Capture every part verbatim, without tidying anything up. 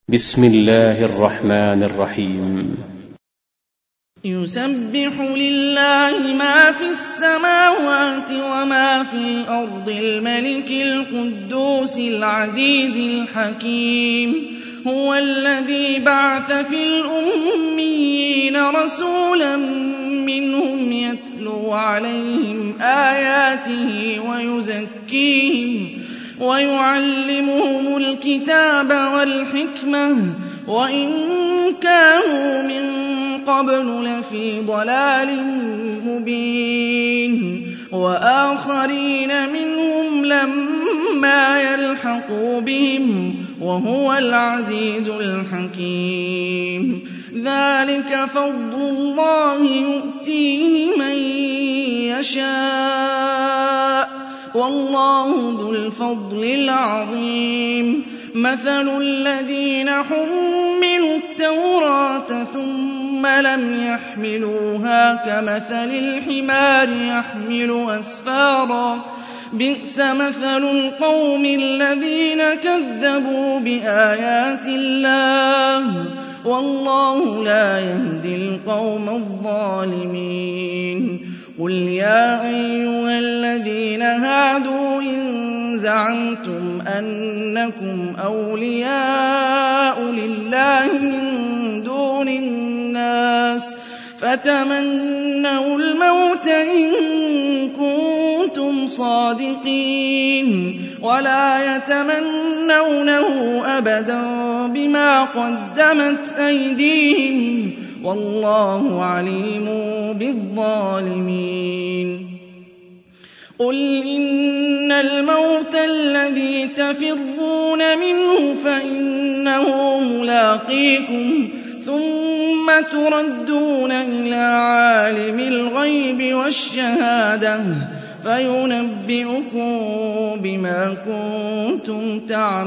بسم الله الرحمن الرحيم. يسبح لله ما في السماوات وما في الأرض الملك القدوس العزيز الحكيم. هو الذي بعث في الأميين رسولا منهم يتلو عليهم آياته ويزكيهم ويعلمهم الكتاب والحكمة وإن كانوا من قبل لفي ضلال مبين، وآخرين منهم لما يلحقوا بهم وهو العزيز الحكيم. ذلك فضل الله يؤتيه من يشاء والله ذو الفضل العظيم. مثل الذين حملوا التوراة ثم لم يحملوها كمثل الحمار يحمل أسفارا، بئس مثل القوم الذين كذبوا بآيات الله والله لا يهدي القوم الظالمين. قل يا أيها الذين هادوا إن زعمتم أنكم أولياء لله من دون الناس فتمنوا الموت إن كنتم صادقين ولا يتمنونه أبدا بما قدمت أيديهم والله عليم بالظالمين. قل إن الموت الذي تفرون منه فإنه ملاقيكم ثم تردون إلى عالم الغيب والشهادة فينبئكم بما كنتم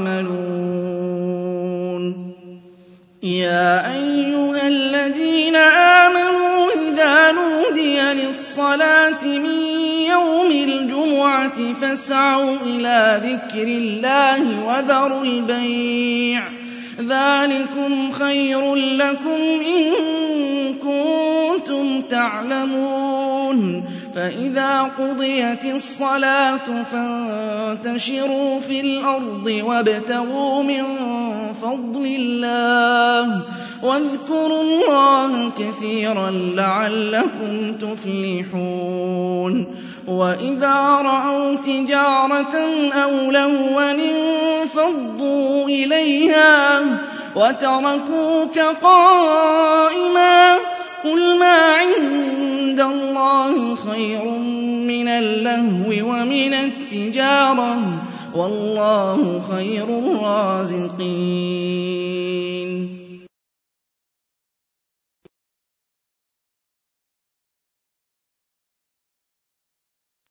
تعملون. يا أيها الذين آمنوا إذا نودي للصلاة من يوم الجمعة فاسعوا إلى ذكر الله وذروا البيع ذلكم خير لكم إن كنتم تعلمون. فإذا قضيت الصلاة فانتشروا في الأرض وابتغوا من فضل الله واذكروا الله كثيرا لعلكم تفلحون. وإذا رأوا تجارة أو لهوا انفضوا إليها وتركوك قائما قل ما عند الله خير من اللهو ومن التجارة والله خير الرازقين.